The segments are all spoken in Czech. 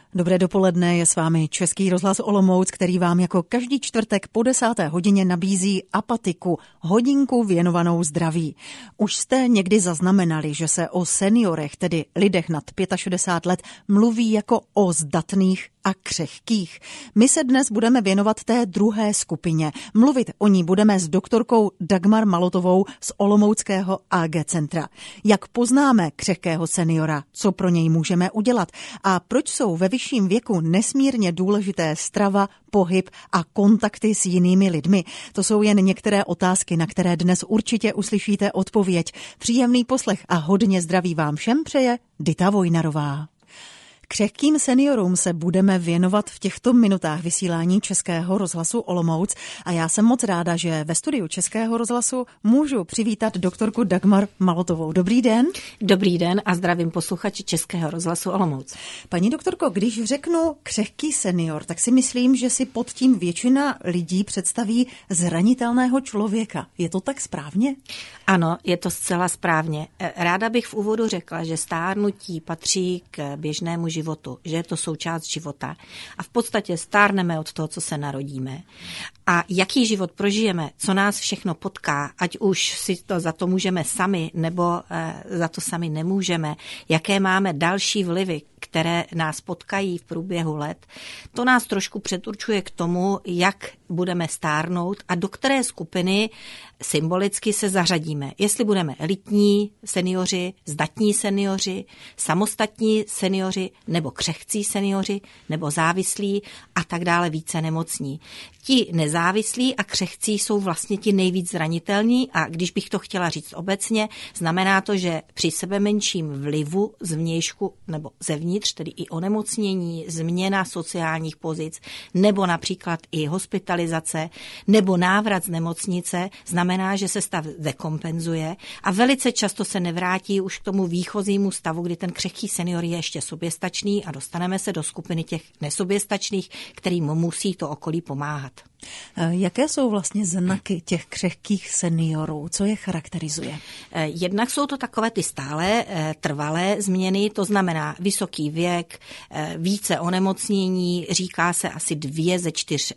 Dobré dopoledne, je s vámi Český rozhlas Olomouc, který vám jako každý čtvrtek po 10. hodině nabízí Apatiku, hodinku věnovanou zdraví. Už jste někdy zaznamenali, že se o seniorech, tedy lidech nad 65 let, mluví jako o zdatných a křehkých. My se dnes budeme věnovat té druhé skupině. Mluvit o ní budeme s doktorkou Dagmar Malotovou z Olomouckého AG centra. Jak poznáme křehkého seniora, co pro něj můžeme udělat a proč jsou ve vyšším věku nesmírně důležité strava, pohyb a kontakty s jinými lidmi. To jsou jen některé otázky, na které dnes určitě uslyšíte odpověď. Příjemný poslech a hodně zdraví vám všem přeje Dita Vojnarová. Křehkým seniorům se budeme věnovat v těchto minutách vysílání Českého rozhlasu Olomouc a já jsem moc ráda, že ve studiu Českého rozhlasu můžu přivítat doktorku Dagmar Malotovou. Dobrý den. Dobrý den a zdravím posluchači Českého rozhlasu Olomouc. Paní doktorko, když řeknu křehký senior, tak si myslím, že si pod tím většina lidí představí zranitelného člověka. Je to tak správně? Ano, je to zcela správně. Ráda bych v úvodu řekla, že stárnutí patří k běžnému životu, že je to součást života a v podstatě stárneme od toho, co se narodíme. A jaký život prožijeme, co nás všechno potká, ať už si to za to můžeme sami, nebo za to sami nemůžeme, jaké máme další vlivy, které nás potkají v průběhu let, to nás trošku předurčuje k tomu, jak budeme stárnout a do které skupiny symbolicky se zařadíme. Jestli budeme elitní seniori, zdatní seniori, samostatní seniori, nebo křehcí seniori, nebo závislí a tak dále, více nemocní. Ti nezávislí a křehcí jsou vlastně ti nejvíc zranitelní a když bych to chtěla říct obecně, znamená to, že při sebe menším vlivu zvnějšku nebo zevnitř, tedy i onemocnění, změna sociálních pozic, nebo například i hospitalizace, nebo návrat z nemocnice, znamená, že se stav dekompenzuje a velice často se nevrátí už k tomu výchozímu stavu, kdy ten křehký senior je ještě soběstačný a dostaneme se do skupiny těch nesoběstačných, kterým musí to okolí pomáhat. Jaké jsou vlastně znaky těch křehkých seniorů? Co je charakterizuje? Jednak jsou to takové ty stále trvalé změny, to znamená vysoký věk, více onemocnění, říká se asi 2 ze 4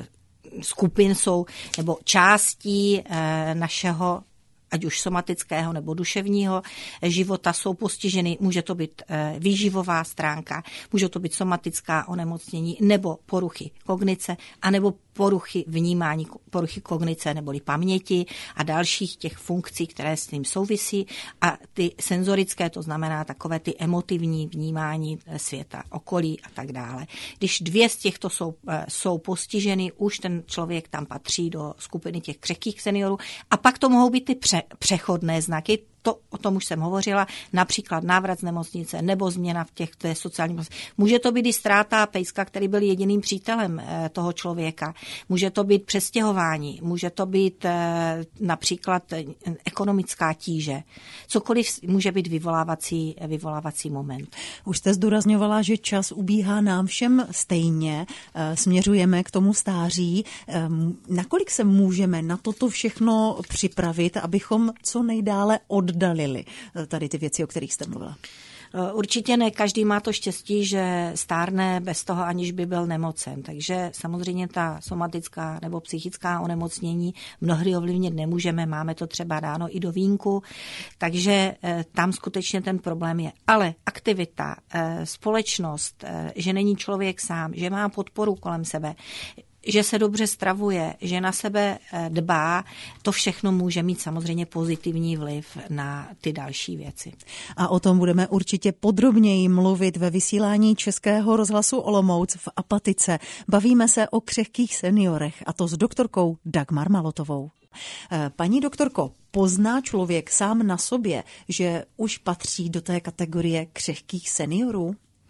skupin jsou, nebo částí našeho ať už somatického nebo duševního života jsou postiženy. Může to být výživová stránka, může to být somatická onemocnění nebo poruchy kognice, anebo poruchy vnímání, poruchy kognice neboli paměti a dalších těch funkcí, které s tím souvisí. A ty senzorické, to znamená takové ty emotivní vnímání světa, okolí a tak dále. Když 2 z těchto jsou postiženy, už ten člověk tam patří do skupiny těch křehkých seniorů. A pak to mohou být ty přechodné znaky. O tom už jsem hovořila, například návrat z nemocnice nebo změna v těch sociálních. Může to být i ztráta pejska, který byl jediným přítelem toho člověka. Může to být přestěhování, může to být například ekonomická tíže. Cokoliv může být vyvolávací moment. Už jste zdůrazňovala, že čas ubíhá nám všem stejně, směřujeme k tomu stáří. Nakolik se můžeme na toto všechno připravit, abychom co nejdále oddalili tady ty věci, o kterých jste mluvila? Určitě ne, každý má to štěstí, že stárne bez toho, aniž by byl nemocen. Takže samozřejmě ta somatická nebo psychická onemocnění mnohdy ovlivnit nemůžeme, máme to třeba dáno i do vínku, takže tam skutečně ten problém je. Ale aktivita, společnost, že není člověk sám, že má podporu kolem sebe, že se dobře stravuje, že na sebe dbá, to všechno může mít samozřejmě pozitivní vliv na ty další věci. A o tom budeme určitě podrobněji mluvit ve vysílání Českého rozhlasu Olomouc v Apatice. Bavíme se o křehkých seniorech, a to s doktorkou Dagmar Malotovou. Paní doktorko, pozná člověk sám na sobě, že už patří do té kategorie křehkých seniorů?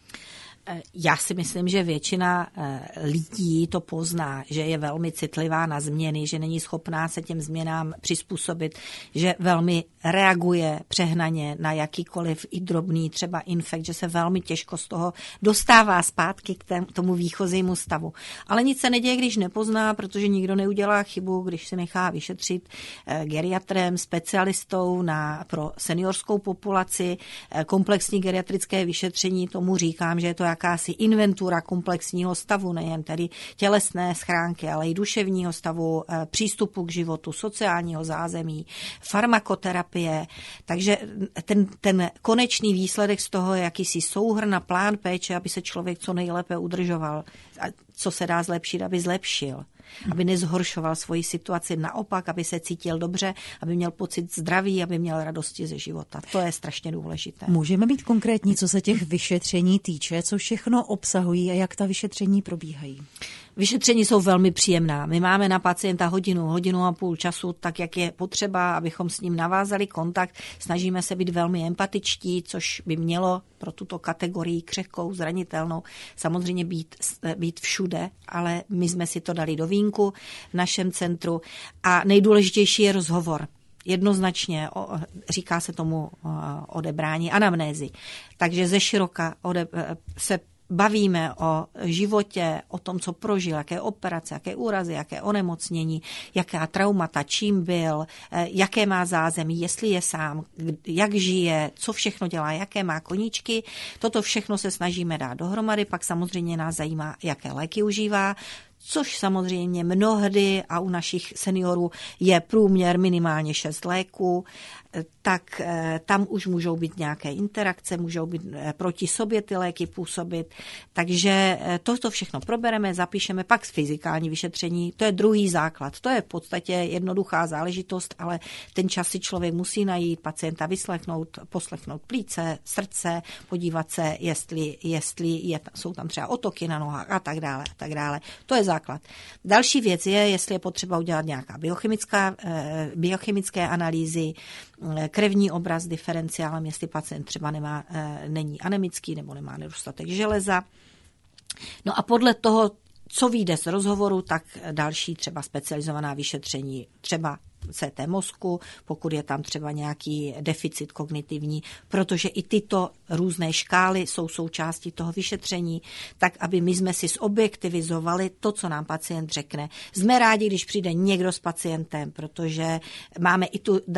Já si myslím, že většina lidí to pozná, že je velmi citlivá na změny, že není schopná se těm změnám přizpůsobit, že velmi reaguje přehnaně na jakýkoliv i drobný třeba infekt, že se velmi těžko z toho dostává zpátky k tomu výchozímu stavu. Ale nic se neděje, když nepozná, protože nikdo neudělá chybu, když se nechá vyšetřit geriatrem, specialistou pro seniorskou populaci, komplexní geriatrické vyšetření, tomu říkám, že je to jakási inventura komplexního stavu, nejen tedy tělesné schránky, ale i duševního stavu, přístupu k životu, sociálního zázemí, farmakoterapie. Takže ten konečný výsledek z toho je jakýsi souhrn a plán péče, aby se člověk co nejlépe udržoval. A co se dá zlepšit, aby zlepšil. Aby nezhoršoval svoji situaci, naopak, aby se cítil dobře, aby měl pocit zdraví, aby měl radosti ze života. To je strašně důležité. Můžeme být konkrétní, co se těch vyšetření týče, co všechno obsahují a jak ta vyšetření probíhají? Vyšetření jsou velmi příjemná. My máme na pacienta hodinu a půl času, tak jak je potřeba, abychom s ním navázali kontakt. Snažíme se být velmi empatičtí, což by mělo pro tuto kategorii křehkou, zranitelnou samozřejmě být všude, ale my jsme si to dali do vínku v našem centru. A nejdůležitější je rozhovor. Jednoznačně říká se tomu odebrání anamnézy. Takže ze široka se bavíme o životě, o tom, co prožil, jaké operace, jaké úrazy, jaké onemocnění, jaká traumata, čím byl, jaké má zázemí, jestli je sám, jak žije, co všechno dělá, jaké má koníčky. Toto všechno se snažíme dát dohromady, pak samozřejmě nás zajímá, jaké léky užívá, což samozřejmě mnohdy a u našich seniorů je průměr minimálně 6 léků, tak tam už můžou být nějaké interakce, můžou být proti sobě ty léky působit. Takže toto všechno probereme, zapíšeme, pak fyzikální vyšetření, to je druhý základ. To je v podstatě jednoduchá záležitost, ale ten čas si člověk musí najít, pacienta poslechnout plíce, srdce, podívat se, jestli jsou tam třeba otoky na nohách a tak dále. To je základ. Další věc je, jestli je potřeba udělat nějaká biochemické analýzy, krevní obraz s diferenciálem, jestli pacient třeba není anemický nebo nemá nedostatek železa. No a podle toho, co vyjde z rozhovoru, tak další třeba specializovaná vyšetření, třeba CT mozku, pokud je tam třeba nějaký deficit kognitivní, protože i tyto různé škály jsou součástí toho vyšetření, tak aby my jsme si zobjektivizovali to, co nám pacient řekne. Jsme rádi, když přijde někdo s pacientem, protože máme i tu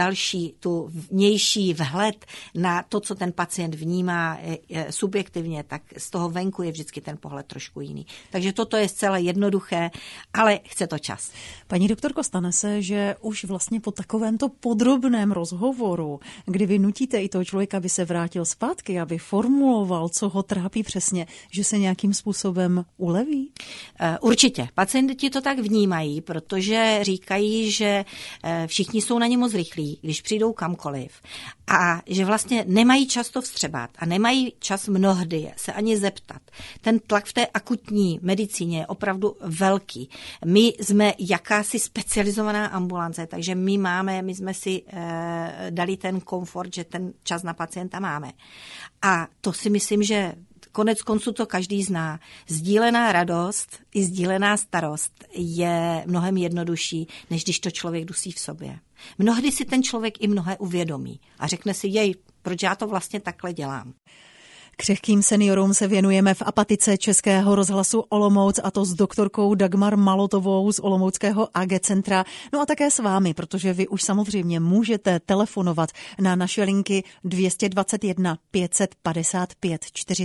vnější vhled na to, co ten pacient vnímá subjektivně, tak z toho venku je vždycky ten pohled trošku jiný. Takže toto je zcela jednoduché, ale chce to čas. Paní doktorko, stane se, že už vlastně po takovémto podrobném rozhovoru, kdy vy nutíte i toho člověka, aby se vrátil zpátky, aby formuloval, co ho trápí přesně, že se nějakým způsobem uleví? Určitě. Pacienti to tak vnímají, protože říkají, že všichni jsou na ně moc rychlí, když přijdou kamkoliv. A že vlastně nemají čas to vstřebat a nemají čas mnohdy se ani zeptat. Ten tlak v té akutní medicíně je opravdu velký. My jsme jakási specializovaná ambulance, takže my jsme si dali ten komfort, že ten čas na pacienta máme. A to si myslím, že konec konců to každý zná. Sdílená radost i sdílená starost je mnohem jednodušší, než když to člověk dusí v sobě. Mnohdy si ten člověk i mnohé uvědomí a řekne si, proč já to vlastně takhle dělám. Křehkým seniorům se věnujeme v Apatice Českého rozhlasu Olomouc, a to s doktorkou Dagmar Malotovou z Olomouckého AG centra. No a také s vámi, protože vy už samozřejmě můžete telefonovat na naše linky 221 555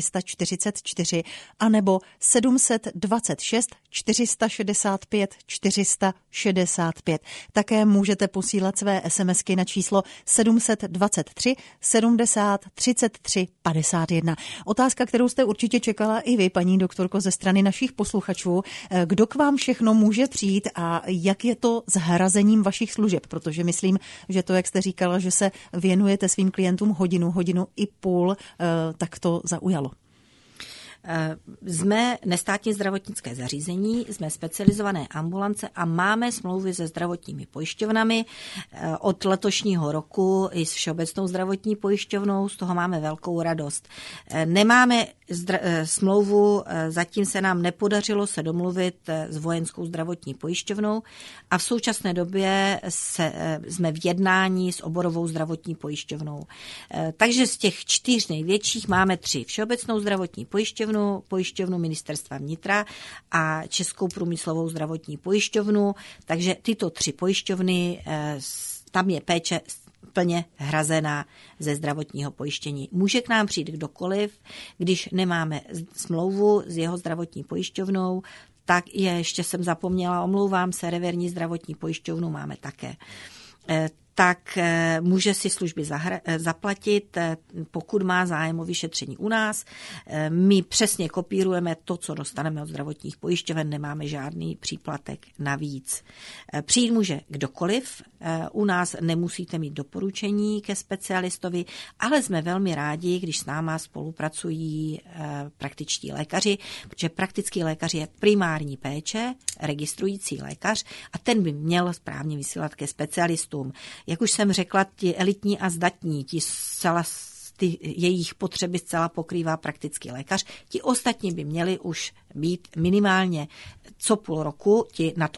444 anebo 726 465 465. Také můžete posílat své SMSky na číslo 723 70 33 51. Otázka, kterou jste určitě čekala i vy, paní doktorko, ze strany našich posluchačů. Kdo k vám všechno může přijít a jak je to s hrazením vašich služeb? Protože myslím, že to, jak jste říkala, že se věnujete svým klientům hodinu i půl, tak to zaujalo. Jsme nestátní zdravotnické zařízení, jsme specializované ambulance a máme smlouvy se zdravotními pojišťovnami. Od letošního roku i s Všeobecnou zdravotní pojišťovnou, z toho máme velkou radost. Nemáme smlouvu, zatím se nám nepodařilo se domluvit s Vojenskou zdravotní pojišťovnou a v současné době jsme v jednání s oborovou zdravotní pojišťovnou. Takže z těch 4 největších máme 3. Všeobecnou zdravotní pojišťovnu Ministerstva vnitra a Českou průmyslovou zdravotní pojišťovnu. Takže tyto 3 pojišťovny, tam je péče plně hrazená ze zdravotního pojištění. Může k nám přijít kdokoliv, když nemáme smlouvu s jeho zdravotní pojišťovnou, tak ještě jsem zapomněla, omlouvám se, Reverní zdravotní pojišťovnu máme také. Tak může si služby zaplatit, pokud má zájem o vyšetření u nás. My přesně kopírujeme to, co dostaneme od zdravotních pojišťoven, nemáme žádný příplatek navíc. Přijít může kdokoliv, u nás nemusíte mít doporučení ke specialistovi, ale jsme velmi rádi, když s náma spolupracují praktičtí lékaři, protože praktický lékař je primární péče, registrující lékař a ten by měl správně vysílat ke specialistům. Jak už jsem řekla, ti elitní a zdatní, jejich potřeby zcela pokrývá praktický lékař. Ti ostatní by měli už být minimálně co půl roku, ti nad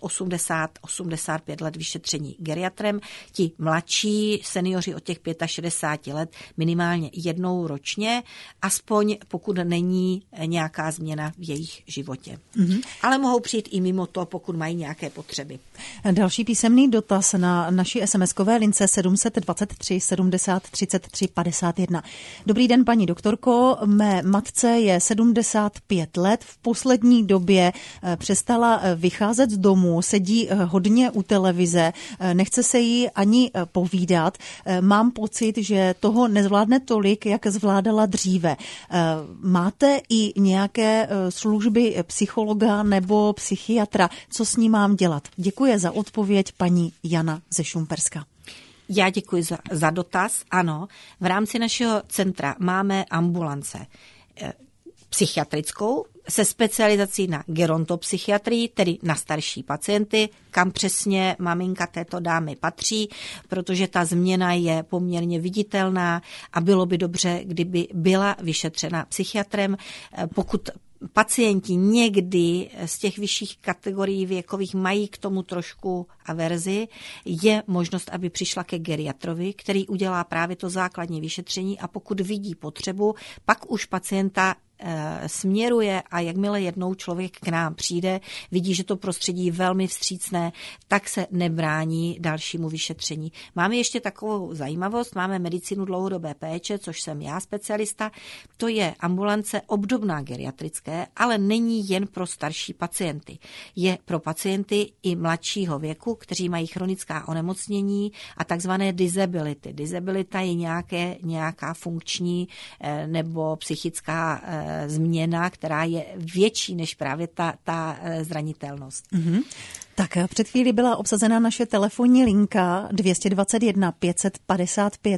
80-85 let vyšetření geriatrem, ti mladší seniori od těch 65 let minimálně jednou ročně, aspoň pokud není nějaká změna v jejich životě. Mm-hmm. Ale mohou přijít i mimo to, pokud mají nějaké potřeby. Další písemný dotaz na naší SMS-kové lince 723 70 33 51. Dobrý den, paní doktorko. Mé matce je 75 let. V poslední době přestala vycházet z domu, sedí hodně u televize, nechce se jí ani povídat. Mám pocit, že toho nezvládne tolik, jak zvládala dříve. Máte i nějaké služby psychologa nebo psychiatra? Co s ní mám dělat? Děkuji za odpověď, paní Jana ze Šumperska. Já děkuji za dotaz. Ano, v rámci našeho centra máme ambulance psychiatrickou se specializací na gerontopsychiatrii, tedy na starší pacienty, kam přesně maminka této dámy patří, protože ta změna je poměrně viditelná a bylo by dobře, kdyby byla vyšetřena psychiatrem. Pokud pacienti někdy z těch vyšších kategorií věkových mají k tomu trošku averzi, je možnost, aby přišla ke geriatrovi, který udělá právě to základní vyšetření a pokud vidí potřebu, pak už pacienta směruje a jakmile jednou člověk k nám přijde, vidí, že to prostředí je velmi vstřícné, tak se nebrání dalšímu vyšetření. Máme ještě takovou zajímavost, máme medicínu dlouhodobé péče, což jsem já specialista, to je ambulance obdobná geriatrické, ale není jen pro starší pacienty. Je pro pacienty i mladšího věku, kteří mají chronická onemocnění a takzvané disability. Disabilita je nějaká funkční nebo psychická změna, která je větší než právě ta zranitelnost. Mm-hmm. Tak před chvílí byla obsazena naše telefonní linka 221 555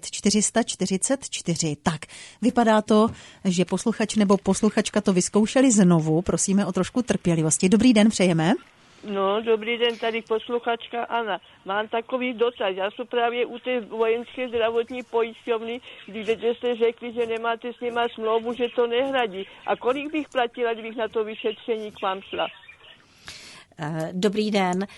444. Tak, vypadá to, že posluchač nebo posluchačka to vyzkoušeli znovu. Prosíme o trošku trpělivosti. Dobrý den, přejeme. No, dobrý den, tady posluchačka Anna. Mám takový dotaz. Já jsem právě u té vojenské zdravotní pojišťovny, kde jste řekli, že nemáte s nima smlouvu, že to nehradí. A kolik bych platila, kdybych na to vyšetření k vám šla? Dobrý den.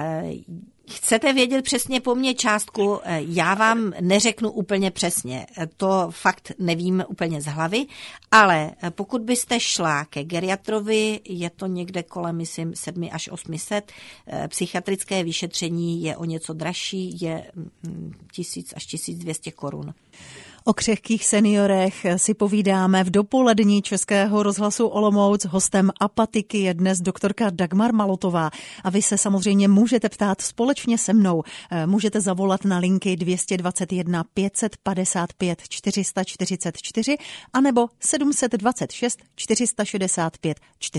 Chcete vědět přesně po mně částku? Já vám neřeknu úplně přesně. To fakt nevím úplně z hlavy, ale pokud byste šla ke geriatrovi, je to někde kolem, myslím, 7 až 800. Psychiatrické vyšetření je o něco dražší, je 1000 až 1200 korun. O křehkých seniorech si povídáme v dopolední Českého rozhlasu Olomouc. Hostem Apatiky je dnes doktorka Dagmar Malotová. A vy se samozřejmě můžete ptát společně se mnou. Můžete zavolat na linky 221 555 444 anebo 726 465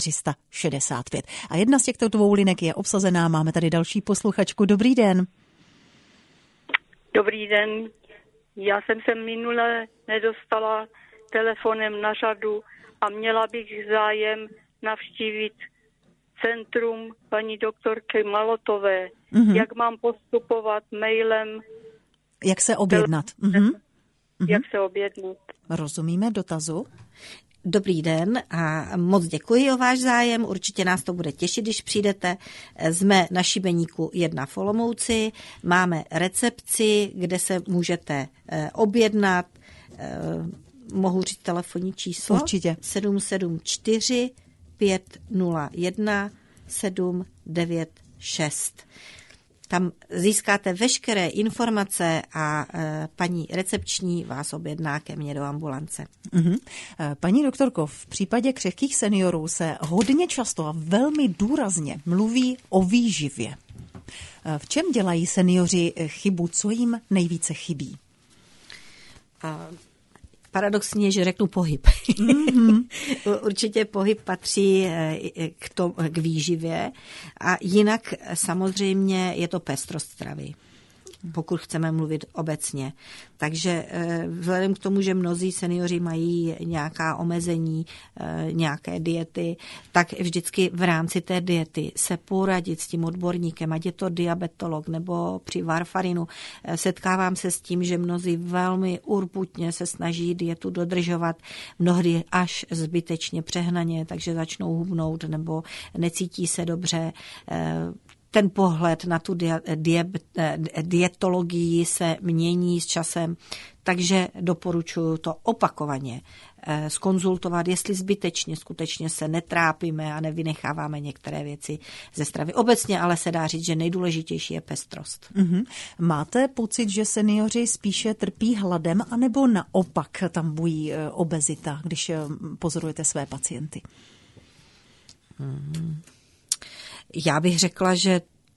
465. A jedna z těchto dvou linek je obsazená. Máme tady další posluchačku. Dobrý den. Dobrý den. Já jsem se minule nedostala telefonem na řadu a měla bych zájem navštívit centrum paní doktorky Malotové. Mm-hmm. Jak mám postupovat mailem? Jak se objednat? Mm-hmm. Jak se objednat? Rozumíme dotazu? Dobrý den a moc děkuji o váš zájem. Určitě nás to bude těšit, když přijdete. Jsme na Šibeníku 1 v Olomouci. Máme recepci, kde se můžete objednat. Mohu říct telefonní číslo? Určitě. 774 501 796. Tam získáte veškeré informace a paní recepční vás objedná ke mně do ambulance. Paní doktorko, v případě křehkých seniorů se hodně často a velmi důrazně mluví o výživě. V čem dělají seniori chybu? Co jim nejvíce chybí? Paradoxně, že řeknu pohyb. Určitě pohyb patří k výživě a jinak samozřejmě je to pestrost stravy, pokud chceme mluvit obecně. Takže vzhledem k tomu, že mnozí seniori mají nějaká omezení, nějaké diety, tak vždycky v rámci té diety se poradit s tím odborníkem, ať je to diabetolog nebo při varfarinu. Setkávám se s tím, že mnozí velmi urputně se snaží dietu dodržovat, mnohdy až zbytečně přehnaně, takže začnou hubnout nebo necítí se dobře. Ten pohled na tu dietologii se mění s časem, takže doporučuji to opakovaně zkonzultovat, jestli zbytečně skutečně se netrápíme a nevynecháváme některé věci ze stravy. Obecně ale se dá říct, že nejdůležitější je pestrost. Máte pocit, že seniori spíše trpí hladem, anebo naopak tam bují obezita, když pozorujete své pacienty? Já bych řekla, že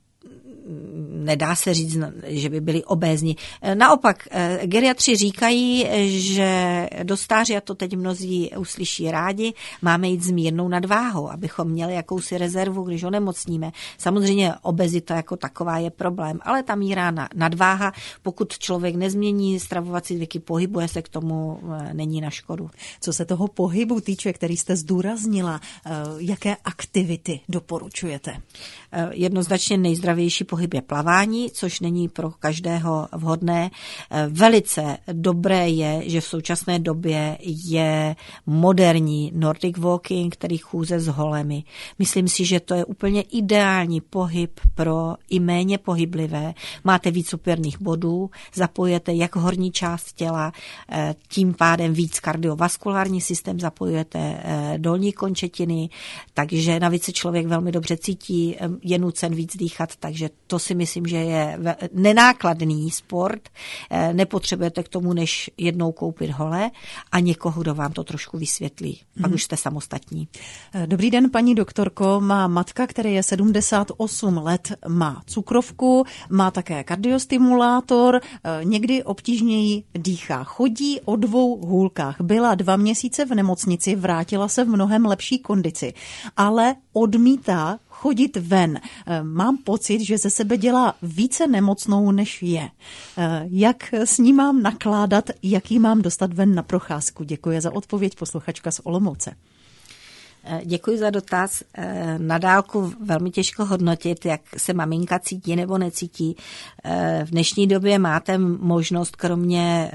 nedá se říct, že by byli obézní. Naopak, geriatři říkají, že do stáří, a to teď mnozí uslyší rádi, máme jít s mírnou nadváhou, abychom měli jakousi rezervu, když onemocníme. Samozřejmě obezita jako taková je problém, ale ta míra nadváha, pokud člověk nezmění stravovací zvyky, pohybuje se k tomu, není na škodu. Co se toho pohybu týče, který jste zdůraznila, jaké aktivity doporučujete? Jednoznačně nejzdravější pohyb je plavání, což není pro každého vhodné. Velice dobré je, že v současné době je moderní Nordic walking, který chůze s holemi. Myslím si, že to je úplně ideální pohyb pro i méně pohyblivé. Máte víc opěrných bodů, zapojujete jak horní část těla, tím pádem víc kardiovaskulární systém, zapojujete dolní končetiny, takže navíc se člověk velmi dobře cítí, je nucen víc dýchat, takže to si myslím, že je nenákladný sport. Nepotřebujete k tomu, než jednou koupit hole a někoho, kdo vám to trošku vysvětlí. Pak už jste samostatní. Dobrý den, paní doktorko. Má matka, která je 78 let, má cukrovku, má také kardiostimulátor, někdy obtížněji dýchá. Chodí o 2 hůlkách. Byla 2 měsíce v nemocnici, vrátila se v mnohem lepší kondici, ale odmítá chodit ven. Mám pocit, že ze sebe dělá více nemocnou, než je. Jak s ní mám nakládat, jak ji mám dostat ven na procházku? Děkuji za odpověď, posluchačka z Olomouce. Děkuji za dotaz. Na dálku velmi těžko hodnotit, jak se maminka cítí nebo necítí. V dnešní době máte možnost kromě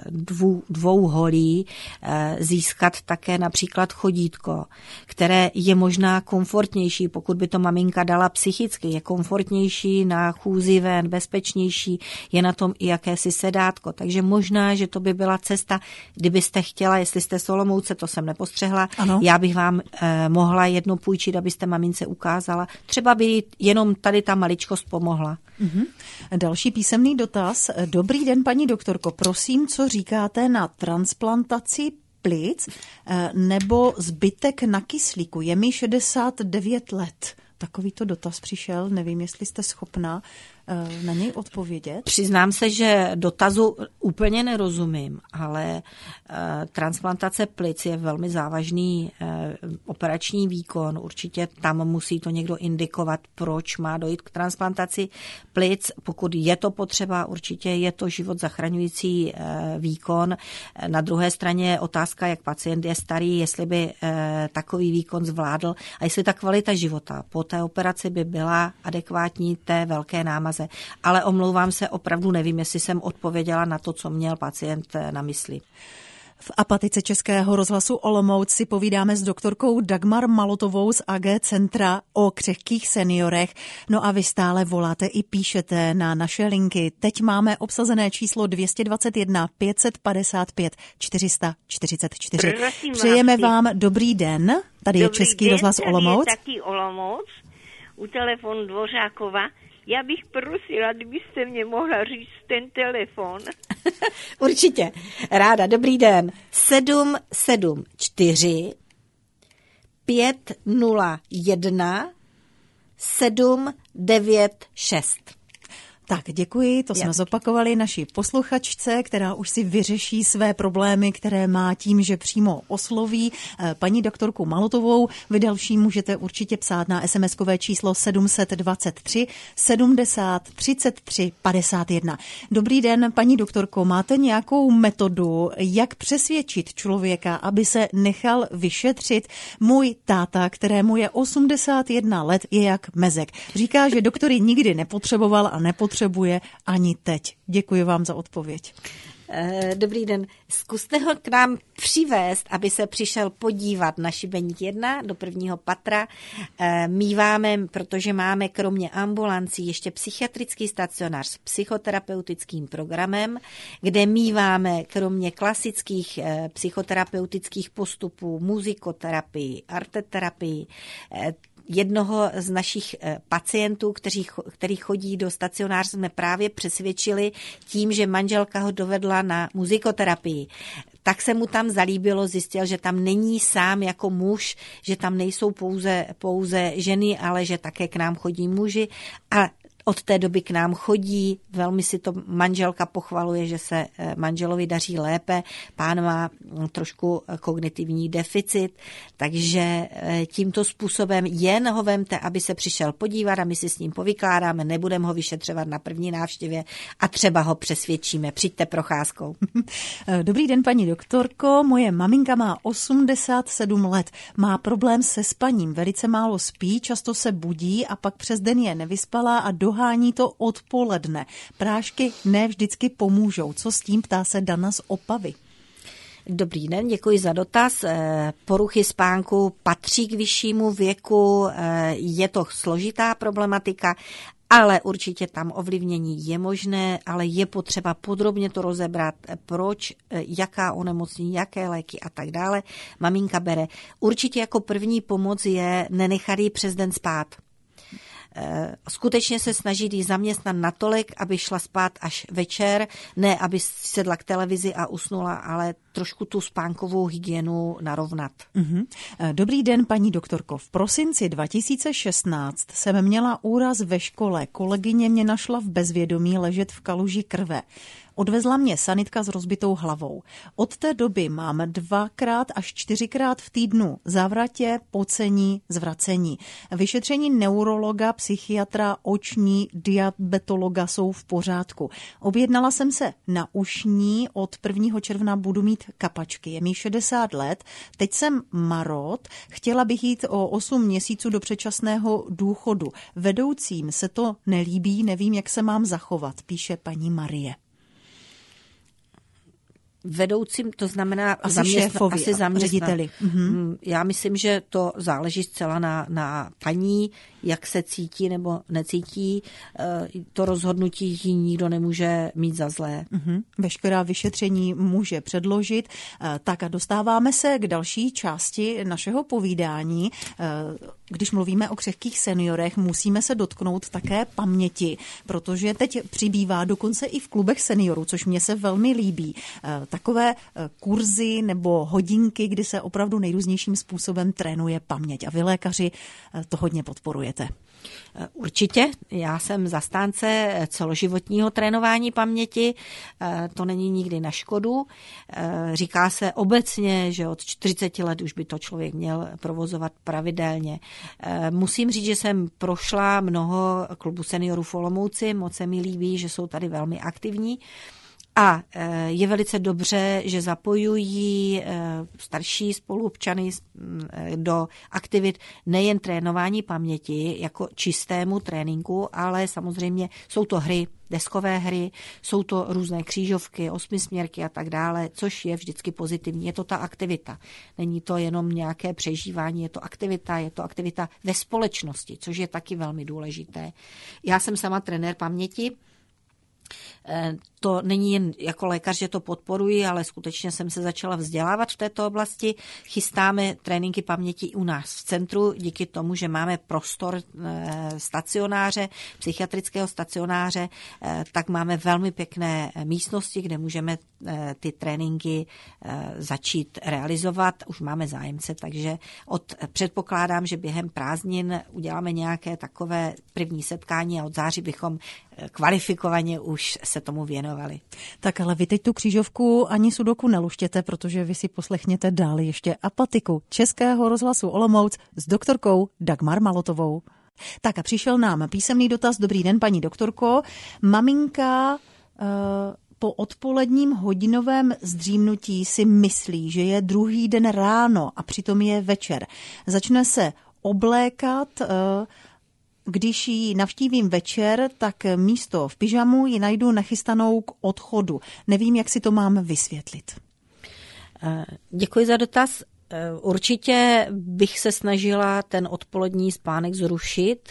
2 holí získat také například chodítko, které je možná komfortnější, pokud by to maminka dala psychicky, je komfortnější na chůzi ven, bezpečnější, je na tom i jakési sedátko. Takže možná, že to by byla cesta, kdybyste chtěla, jestli jste z Olomouce, to jsem nepostřehla, ano. Já bych vám mohla jedno půjčit, abyste mamince ukázala. Třeba by jenom tady ta maličkost pomohla. Další písemný dotaz. Dobrý den, paní doktorko. Prosím, co říkáte na transplantaci plic nebo zbytek na kyslíku? Je mi 69 let. Takovýto dotaz přišel. Nevím, jestli jste schopná na něj odpovědět. Přiznám se, že dotazu úplně nerozumím, ale transplantace plic je velmi závažný operační výkon. Určitě tam musí to někdo indikovat, proč má dojít k transplantaci plic. Pokud je to potřeba, určitě je to život zachraňující výkon. Na druhé straně je otázka, jak pacient je starý, jestli by takový výkon zvládl a jestli ta kvalita života po té operaci by byla adekvátní té velké námaze. Ale omlouvám se, opravdu nevím, jestli jsem odpověděla na to, co měl pacient na mysli. V apatice Českého rozhlasu Olomouc si povídáme s doktorkou Dagmar Malotovou z AG Centra o křehkých seniorech. No a vy stále voláte i píšete na naše linky. Teď máme obsazené číslo 221 555 444. Přejeme vám dobrý den. Tady je Český rozhlas Olomouc. Tady je taky Olomouc. U telefonu Dvořákova. Já bych prosila, kdybyste mě mohla říct ten telefon. Určitě. Ráda, dobrý den. 774 501 796. Tak děkuji, to jsme zopakovali naší posluchačce, která už si vyřeší své problémy, které má tím, že přímo osloví paní doktorku Malotovou. Vy další můžete určitě psát na SMS-kové číslo 723 70 33 51. Dobrý den, paní doktorko, máte nějakou metodu, jak přesvědčit člověka, aby se nechal vyšetřit? Můj táta, kterému je 81 let, je jak mezek. Říká, že doktory nikdy nepotřeboval a nepotřebuje ani teď. Děkuji vám za odpověď. Dobrý den. Zkuste ho k nám přivést, aby se přišel podívat na Šibeník 1 do prvního patra. Míváme, protože máme kromě ambulancí ještě psychiatrický stacionář s psychoterapeutickým programem, kde míváme kromě klasických psychoterapeutických postupů muzikoterapii, arteterapii, jednoho z našich pacientů, který chodí do stacionáře, jsme právě přesvědčili tím, že manželka ho dovedla na muzikoterapii. Tak se mu tam zalíbilo, zjistil, že tam není sám jako muž, že tam nejsou pouze ženy, ale že také k nám chodí muži a od té doby k nám chodí, velmi si to manželka pochvaluje, že se manželovi daří lépe, pán má trošku kognitivní deficit, takže tímto způsobem jen ho vemte, aby se přišel podívat a my si s ním povykládáme, nebudeme ho vyšetřovat na první návštěvě a třeba ho přesvědčíme. Přijďte procházkou. Dobrý den, paní doktorko, moje maminka má 87 let, má problém se spaním, velice málo spí, často se budí a pak přes den je nevyspalá a dohání to odpoledne. Prášky ne vždycky pomůžou. Co s tím, ptá se Dana z Opavy. Dobrý den, děkuji za dotaz. Poruchy spánku patří k vyššímu věku, je to složitá problematika, ale určitě tam ovlivnění je možné, ale je potřeba podrobně to rozebrat, proč, jaká onemocnění, jaké léky a tak dále. Maminka bere. Určitě jako první pomoc je nenechat jí přes den spát. Skutečně se snažit jí zaměstnat natolik, aby šla spát až večer, ne aby sedla k televizi a usnula, ale trošku tu spánkovou hygienu narovnat. Dobrý den, paní doktorko. V prosinci 2016 jsem měla úraz ve škole. Kolegyně mě našla v bezvědomí ležet v kaluži krve. Odvezla mě sanitka s rozbitou hlavou. Od té doby mám 2x až 4x v týdnu závratě, pocení, zvracení. Vyšetření neurologa, psychiatra, oční, diabetologa jsou v pořádku. Objednala jsem se na ušní, od 1. června budu mít kapačky. Je mi 60 let, teď jsem marot, chtěla bych jít o 8 měsíců do předčasného důchodu. Vedoucím se to nelíbí, nevím, jak se mám zachovat, píše paní Marie. Vedoucím, to znamená šéfovi, řediteli. Já myslím, že to záleží zcela na paní, jak se cítí nebo necítí. To rozhodnutí jí nikdo nemůže mít za zlé. Veškerá vyšetření může předložit. Tak a dostáváme se k další části našeho povídání. Když mluvíme o křehkých seniorech, musíme se dotknout také paměti, protože teď přibývá dokonce i v klubech seniorů, což mně se velmi líbí. Takové kurzy nebo hodinky, kdy se opravdu nejrůznějším způsobem trénuje paměť. A vy, lékaři, to hodně podporujete. Určitě. Já jsem zastánce celoživotního trénování paměti. To není nikdy na škodu. Říká se obecně, že od 40 let už by to člověk měl provozovat pravidelně. Musím říct, že jsem prošla mnoho klubů seniorů v Olomouci. Moc se mi líbí, že jsou tady velmi aktivní. A je velice dobře, že zapojují starší spoluobčany do aktivit nejen trénování paměti jako čistému tréninku, ale samozřejmě jsou to hry, deskové hry, jsou to různé křížovky, 8směrky a tak dále, což je vždycky pozitivní. Je to ta aktivita. Není to jenom nějaké přežívání, je to aktivita ve společnosti, což je taky velmi důležité. Já jsem sama trenér paměti. to není jen jako lékař, že to podporuji, ale skutečně jsem se začala vzdělávat v této oblasti. Chystáme tréninky paměti u nás v centru, díky tomu, že máme prostor stacionáře, psychiatrického stacionáře, tak máme velmi pěkné místnosti, kde můžeme ty tréninky začít realizovat. Už máme zájemce, takže předpokládám, že během prázdnin uděláme nějaké takové první setkání a od září bychom kvalifikovaně už se tomu věnovali. Tak ale vy teď tu křížovku ani sudoku neluštěte, protože vy si poslechněte dál ještě apatiku Českého rozhlasu Olomouc s doktorkou Dagmar Malotovou. Tak a přišel nám písemný dotaz. Dobrý den, paní doktorko. Maminka po odpoledním hodinovém zdřímnutí si myslí, že je druhý den ráno a přitom je večer. Začne se oblékat. Když ji navštívím večer, tak místo v pyžamu ji najdu nachystanou k odchodu. Nevím, jak si to mám vysvětlit. Děkuji za dotaz. Určitě bych se snažila ten odpolední spánek zrušit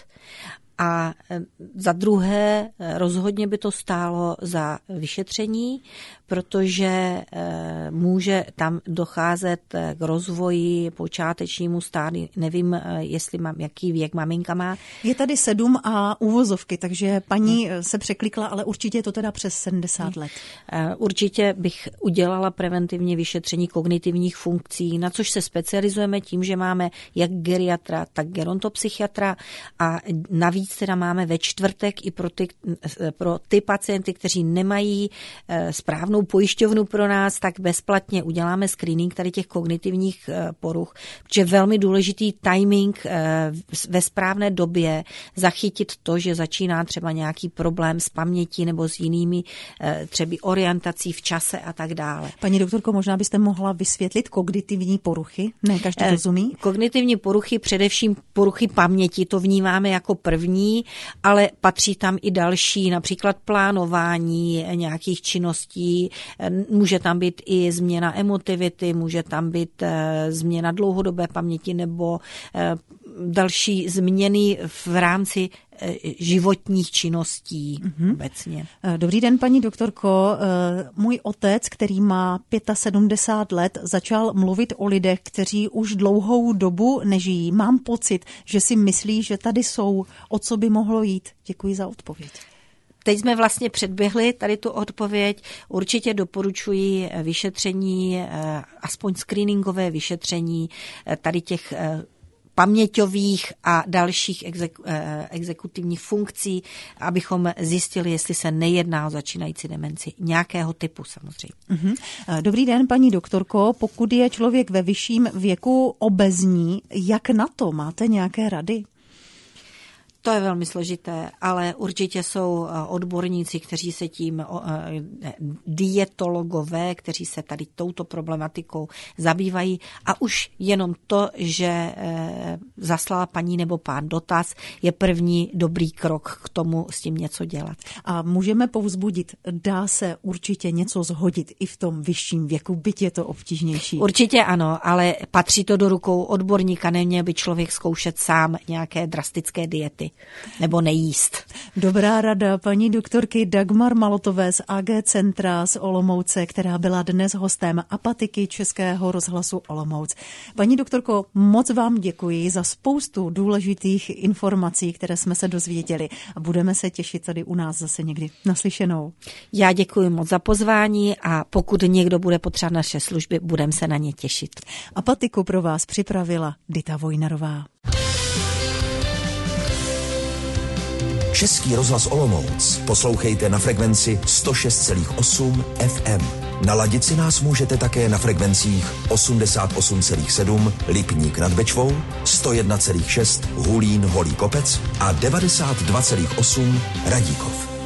a za druhé rozhodně by to stálo za vyšetření, protože může tam docházet k rozvoji počátečnímu stádiu. Nevím, jaký věk maminka má. Je tady 7 a uvozovky, takže paní se překlikla, ale určitě je to teda přes 70 let. Určitě bych udělala preventivní vyšetření kognitivních funkcí, na což se specializujeme tím, že máme jak geriatra, tak gerontopsychiatra a navíc teda máme ve čtvrtek i pro ty pacienty, kteří nemají správnou pojišťovnu pro nás, tak bezplatně uděláme screening tady těch kognitivních poruch, protože je velmi důležitý timing ve správné době zachytit to, že začíná třeba nějaký problém s pamětí nebo s jinými třeba orientací v čase a tak dále. Paní doktorko, možná byste mohla vysvětlit kognitivní poruchy? Ne, každý rozumí? Kognitivní poruchy, především poruchy paměti, to vnímáme jako první, ale patří tam i další, například plánování nějakých činností, může tam být i změna emotivity, může tam být změna dlouhodobé paměti nebo další změny v rámci životních činností obecně. Dobrý den, paní doktorko. Můj otec, který má 75 let, začal mluvit o lidech, kteří už dlouhou dobu nežijí. Mám pocit, že si myslí, že tady jsou, o co by mohlo jít. Děkuji za odpověď. Teď jsme vlastně předběhli tady tu odpověď. Určitě doporučuji vyšetření, aspoň screeningové vyšetření tady těch paměťových a dalších exekutivních funkcí, abychom zjistili, jestli se nejedná o začínající demenci. Nějakého typu samozřejmě. Dobrý den, paní doktorko. Pokud je člověk ve vyšším věku obézní, jak na to? Máte nějaké rady? To je velmi složité, ale určitě jsou odborníci, kteří se tím, dietologové, kteří se tady touto problematikou zabývají a už jenom to, že zaslala paní nebo pán dotaz, je první dobrý krok k tomu s tím něco dělat. A můžeme povzbudit, dá se určitě něco zhodit i v tom vyšším věku, byť je to obtížnější. Určitě ano, ale patří to do rukou odborníka, neměl by člověk zkoušet sám nějaké drastické diety. Nebo nejíst. Dobrá rada paní doktorky Dagmar Malotové z AG Centra z Olomouce, která byla dnes hostem apatiky Českého rozhlasu Olomouc. Paní doktorko, moc vám děkuji za spoustu důležitých informací, které jsme se dozvěděli a budeme se těšit tady u nás zase někdy. Naslyšenou. Já děkuji moc za pozvání a pokud někdo bude potřebovat naše služby, budeme se na ně těšit. Apatiku pro vás připravila Dita Vojnarová. Český rozhlas Olomouc poslouchejte na frekvenci 106,8 FM. Naladit si nás můžete také na frekvencích 88,7 Lipník nad Bečvou, 101,6 Hulín Holý Kopec a 92,8 Radíkov.